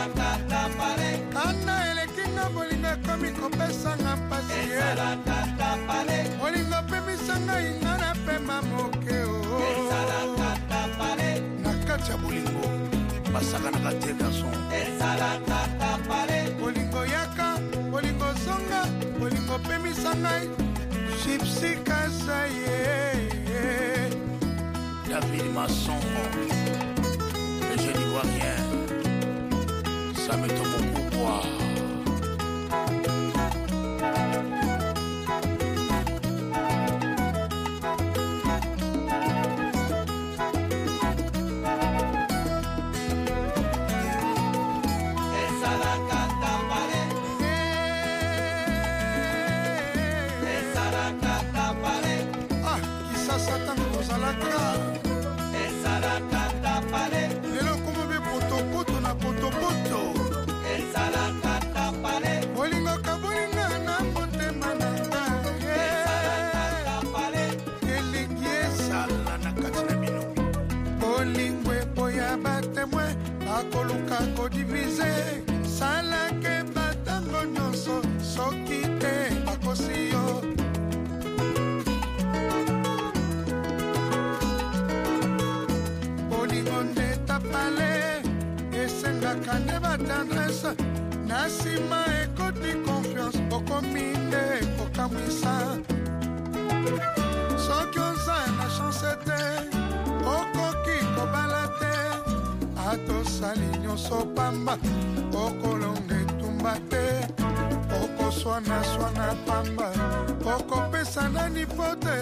kana elekinga bolingo ekomi kopesanga mpasi bolingo pemisanga inga na pema moke na kati ya bolingo basakanaka te garson bolingo yaka bolingo zonga bolingo pemisanga chipsi kasa ye David Masson je n'y vois rien, ça me tombe au pouvoir. Ah, qui ça s'attend aux alacras? akoluka kodivise salake batango nyonso soki te bakosi yo bolingo nde tapale esengaka nde batendrese na nsima ekoti confiance okomi nde kokamwisa soki oza na chance te okoki kobala te atosali nyonso pamba okolonga etumba te okoswana pamba okopesa nani fote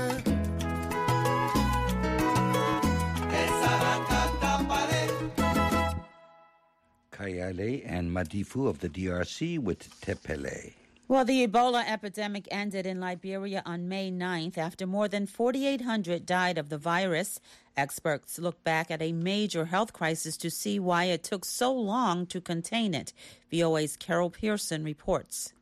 Kayale and Madifu of the DRC with Tepele. Well, the Ebola epidemic ended in Liberia on May 9th after more than 4,800 died of the virus. Experts look back at a major health crisis to see why it took so long to contain it. VOA's Carol Pearson reports.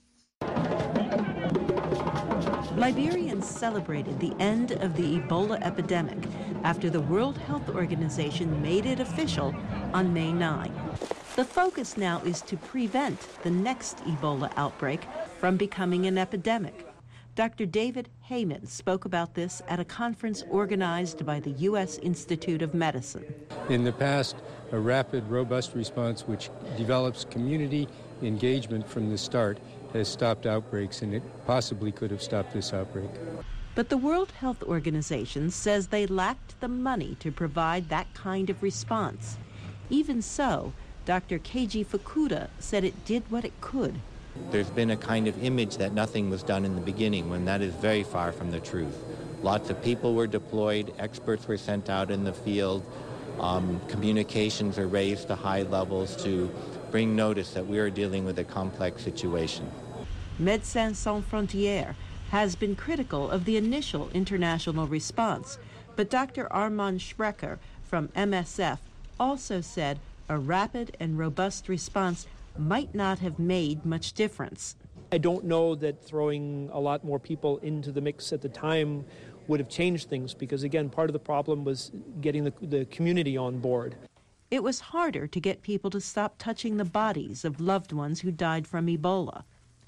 Liberians celebrated the end of the Ebola epidemic after the World Health Organization made it official on May 9. The focus now is to prevent the next Ebola outbreak from becoming an epidemic. Dr. David Heyman spoke about this at a conference organized by the U.S. Institute of Medicine. In the past, a rapid, robust response which develops community engagement from the start has stopped outbreaks, and it possibly could have stopped this outbreak. But the World Health Organization says they lacked the money to provide that kind of response. Even so, Dr. Keiji Fukuda said it did what it could. There's been a kind of image that nothing was done in the beginning, when that is very far from the truth. Lots of people were deployed, experts were sent out in the field, communications are raised to high levels to bring notice that we are dealing with a complex situation. Médecins Sans Frontières has been critical of the initial international response, but Dr. Armand Sprecher from MSF also said a rapid and robust response might not have made much difference. I don't know that throwing a lot more people into the mix at the time would have changed things, because again, part of the problem was getting the community on board. It was harder to get people to stop touching the bodies of loved ones who died from Ebola.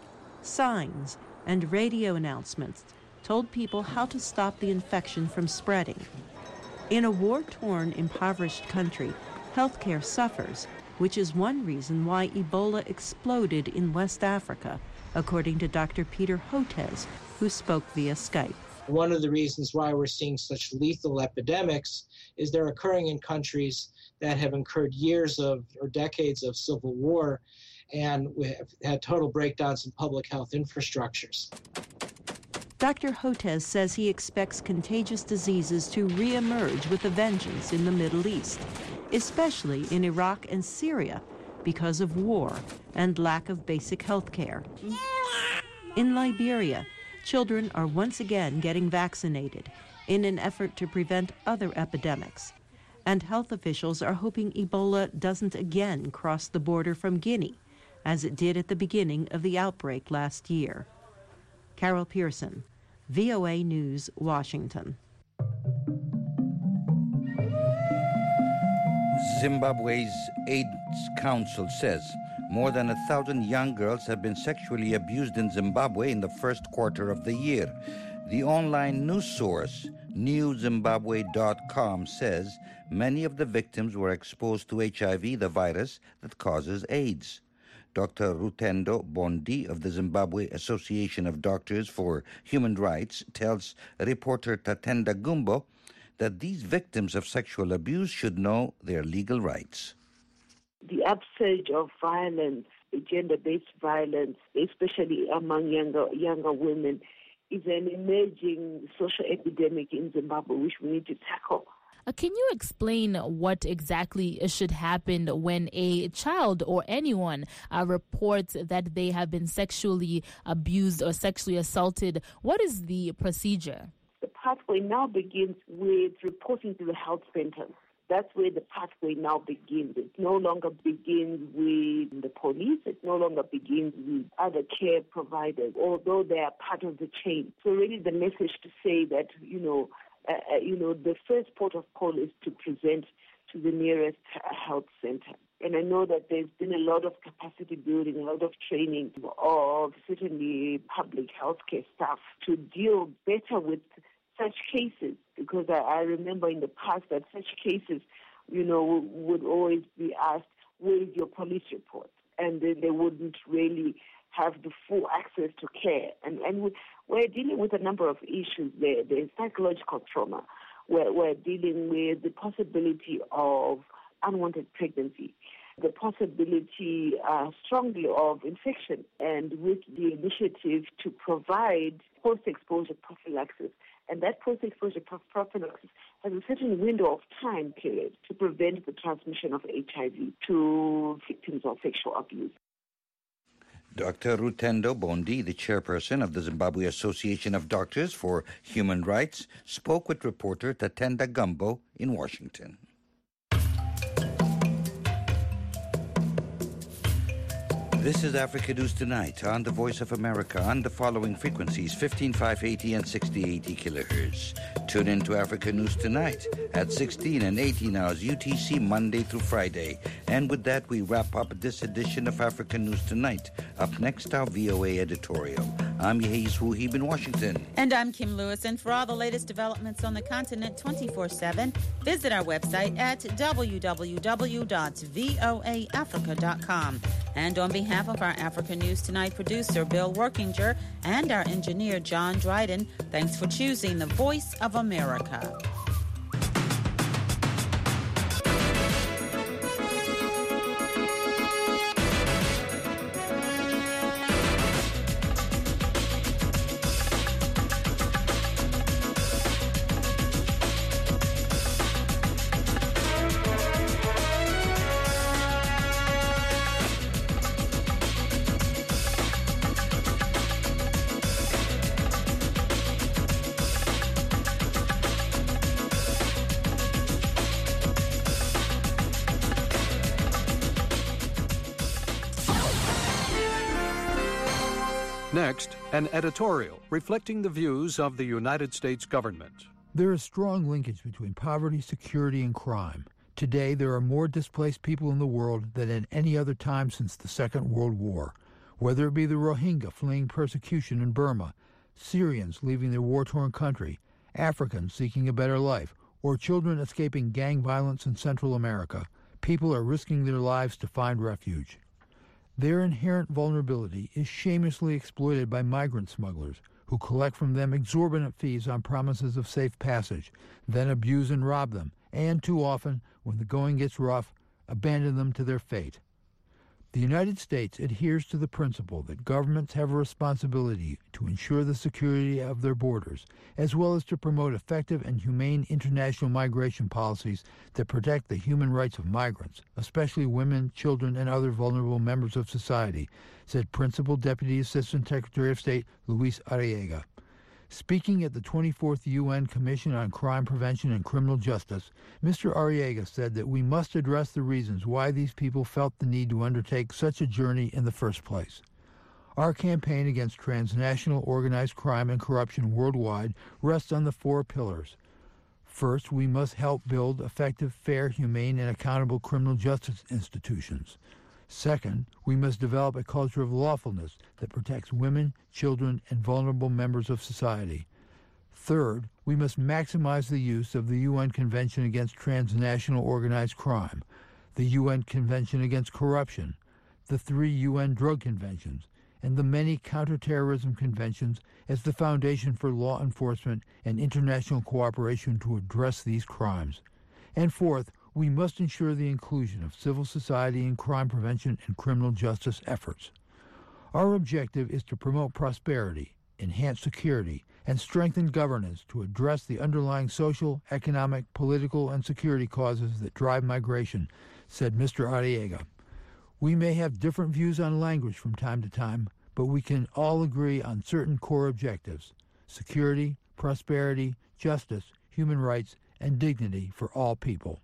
Signs and radio announcements told people how to stop the infection from spreading. In a war-torn, impoverished country, healthcare suffers, which is one reason why Ebola exploded in West Africa, according to Dr. Peter Hotez, who spoke via Skype. One of the reasons why we're seeing such lethal epidemics is they're occurring in countries that have incurred years of or decades of civil war, and we have had total breakdowns in public health infrastructures. Dr. Hotez says he expects contagious diseases to reemerge with a vengeance in the Middle East, especially in Iraq and Syria, because of war and lack of basic health care. In Liberia, children are once again getting vaccinated in an effort to prevent other epidemics. And health officials are hoping Ebola doesn't again cross the border from Guinea, as it did at the beginning of the outbreak last year. Carol Pearson, VOA News, Washington. Zimbabwe's AIDS Council says more than 1,000 young girls have been sexually abused in Zimbabwe in the first quarter of the year. The online news source, newzimbabwe.com, says many of the victims were exposed to HIV, the virus that causes AIDS. Dr. Rutendo Bondi of the Zimbabwe Association of Doctors for Human Rights tells reporter Tatenda Gumbo that these victims of sexual abuse should know their legal rights. The upsurge of violence, gender-based violence, especially among younger women, is an emerging social epidemic in Zimbabwe which we need to tackle. Can you explain what exactly should happen when a child or anyone reports that they have been sexually abused or sexually assaulted? What is the procedure? The pathway now begins with reporting to the health center. That's where the pathway now begins. It no longer begins with the police. It no longer begins with other care providers, although they are part of the chain. So really the message to say that, the first port of call is to present to the nearest health center. And I know that there's been a lot of capacity building, a lot of training of certainly public healthcare staff to deal better with such cases, because I remember in the past that such cases, would always be asked, where is your police report? And then they wouldn't really have the full access to care. And we're dealing with a number of issues there. There's psychological trauma. We're dealing with the possibility of unwanted pregnancy, the possibility strongly of infection, and with the initiative to provide post-exposure prophylaxis. And that post-exposure prophylaxis has a certain window of time period to prevent the transmission of HIV to victims of sexual abuse. Dr. Rutendo Bondi, the chairperson of the Zimbabwe Association of Doctors for Human Rights, spoke with reporter Tatenda Gumbo in Washington. This is Africa News Tonight on the Voice of America on the following frequencies, 15580 and 6080 kilohertz. Tune in to Africa News Tonight at 16 and 18 hours UTC Monday through Friday. And with that, we wrap up this edition of Africa News Tonight. Up next, our VOA editorial. I'm Yehiz Wuhib in Washington. And I'm Kim Lewis. And for all the latest developments on the continent 24/7, visit our website at www.voaafrica.com. And on behalf of our Africa News Tonight producer, Bill Workinger, and our engineer, John Dryden, thanks for choosing the Voice of America. Next, an editorial reflecting the views of the United States government. There is strong linkage between poverty, security, and crime. Today, there are more displaced people in the world than at any other time since the Second World War. Whether it be the Rohingya fleeing persecution in Burma, Syrians leaving their war-torn country, Africans seeking a better life, or children escaping gang violence in Central America, people are risking their lives to find refuge. Their inherent vulnerability is shamelessly exploited by migrant smugglers who collect from them exorbitant fees on promises of safe passage, then abuse and rob them, and too often, when the going gets rough, abandon them to their fate. The United States adheres to the principle that governments have a responsibility to ensure the security of their borders, as well as to promote effective and humane international migration policies that protect the human rights of migrants, especially women, children, and other vulnerable members of society, said Principal Deputy Assistant Secretary of State Luis Arriaga. Speaking at the 24th UN Commission on Crime Prevention and Criminal Justice, Mr. Arriaga said that we must address the reasons why these people felt the need to undertake such a journey in the first place. Our campaign against transnational organized crime and corruption worldwide rests on the 4 pillars. First, we must help build effective, fair, humane, and accountable criminal justice institutions. Second, we must develop a culture of lawfulness that protects women, children, and vulnerable members of society. Third, we must maximize the use of the UN Convention Against Transnational Organized Crime, the UN Convention Against Corruption, the 3 UN Drug Conventions, and the many counterterrorism conventions as the foundation for law enforcement and international cooperation to address these crimes. And fourth, we must ensure the inclusion of civil society in crime prevention and criminal justice efforts. Our objective is to promote prosperity, enhance security, and strengthen governance to address the underlying social, economic, political, and security causes that drive migration, said Mr. Arriaga. We may have different views on language from time to time, but we can all agree on certain core objectives: security, prosperity, justice, human rights, and dignity for all people.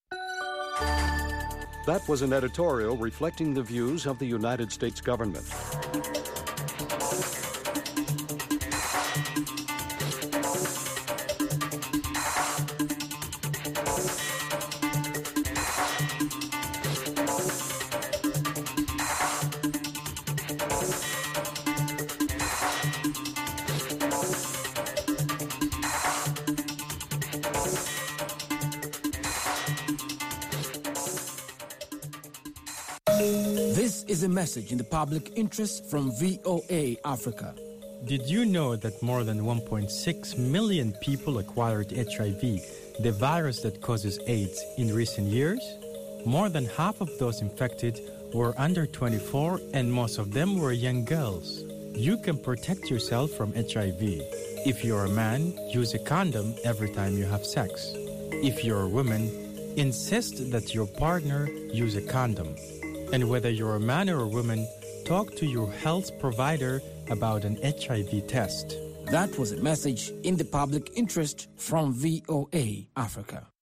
That was an editorial reflecting the views of the United States government. This is a message in the public interest from VOA Africa. Did you know that more than 1.6 million people acquired HIV, the virus that causes AIDS, in recent years? More than half of those infected were under 24, and most of them were young girls. You can protect yourself from HIV. If you're a man, use a condom every time you have sex. If you're a woman, insist that your partner use a condom. And whether you're a man or a woman, talk to your health provider about an HIV test. That was a message in the public interest from VOA Africa.